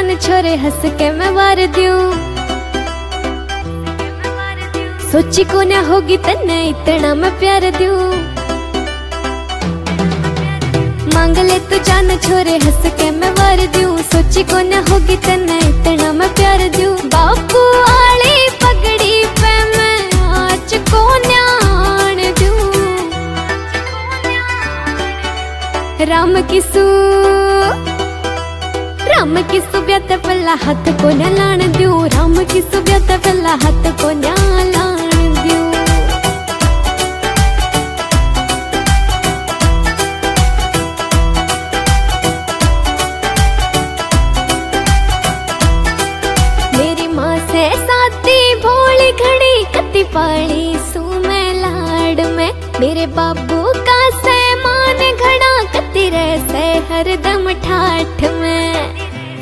जान छोरे हंस के मैं वार दूं। सोची को न होगी तन्ने इतना मैं प्यार दूं। मांग ले तू जान छोरे हंस के मैं वार दूं। सोची को न होगी तन्ने इतना मैं प्यार दूं। बापू आली पगड़ी पे मैं आज को न्याण दूं। राम किसु ब्यात पल्ला हाथ को न लाण दूं। राम किसु ब्यात पल्ला हाथ को न लाण दूं। मेरी माँ से साथी भोली घड़ी कति पाली सू मैं लाड में। मेरे बाबू का से मान घड़ा कति रहसे हरदम ठाठ में।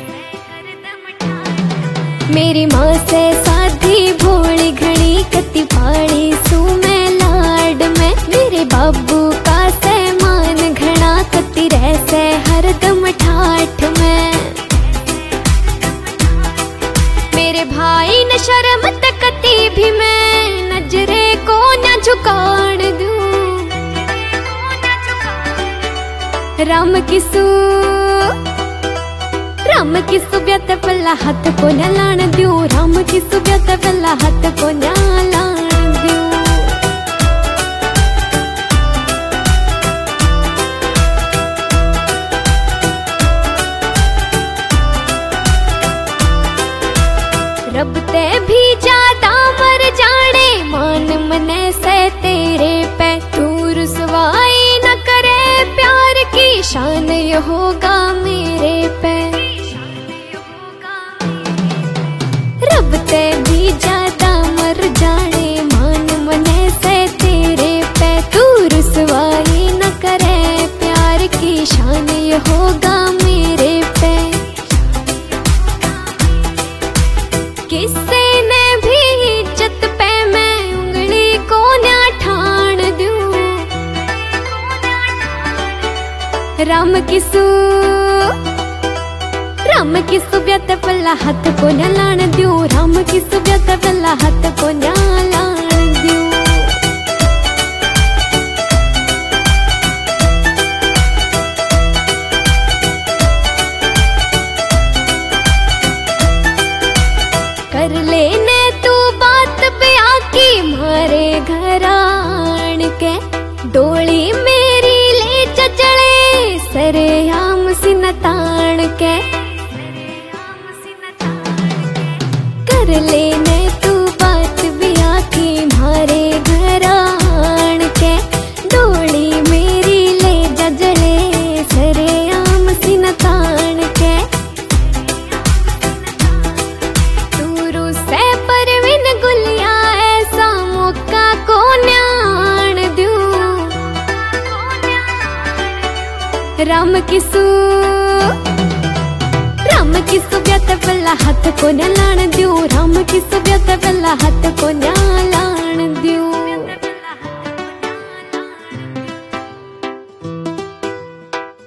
मेरी माँ से साथी भोली घड़ी कति पाली सू मैं लाड में। मेरे बाबू का से मान घड़ा कति रहसे हरदम ठाठ में। मेरे भाई न शर्म तकती भी मैं नजरे को न झुकाण दूं। राम किसु ब्यात पल्ला हाथ को न लाण दूं। राम किसु ब्यात पल्ला हाथ को न लाण दूं। रब ते भी ज्यादा मर जाने मान मने से तेरे पे। तू रुसवाई न करे प्यार की शान ये होगा मेरे पे। रब ते भी ज्यादा मर जाने मान मने से तेरे पे। तू रुसवाई न करे प्यार की शान ये होगा मेरे पे। किसी ने भी इज्जत पे मैं उंगली को न ठाण दूं। राम किसु ब्यात पल्ला हाथ को न लाण दूं। राम किसु ब्यात पल्ला हाथ को न लाण दूं। कर लेने तू बात ब्याह की मारे घर आण के। डोली मेरी ले चचड़े सरे आम सिन ताण के। कर लेने तू बात ब्याह की मारे घर आण के। डोली मेरी ले जजड़े सरे आम सिन ताण के। गुलिया ऐसा मौका को न्याण दूं। राम किसु ब्यात पल्ला हाथ को न लाण दूं। राम किसु ब्यात पल्ला हाथ को न लाण दूं।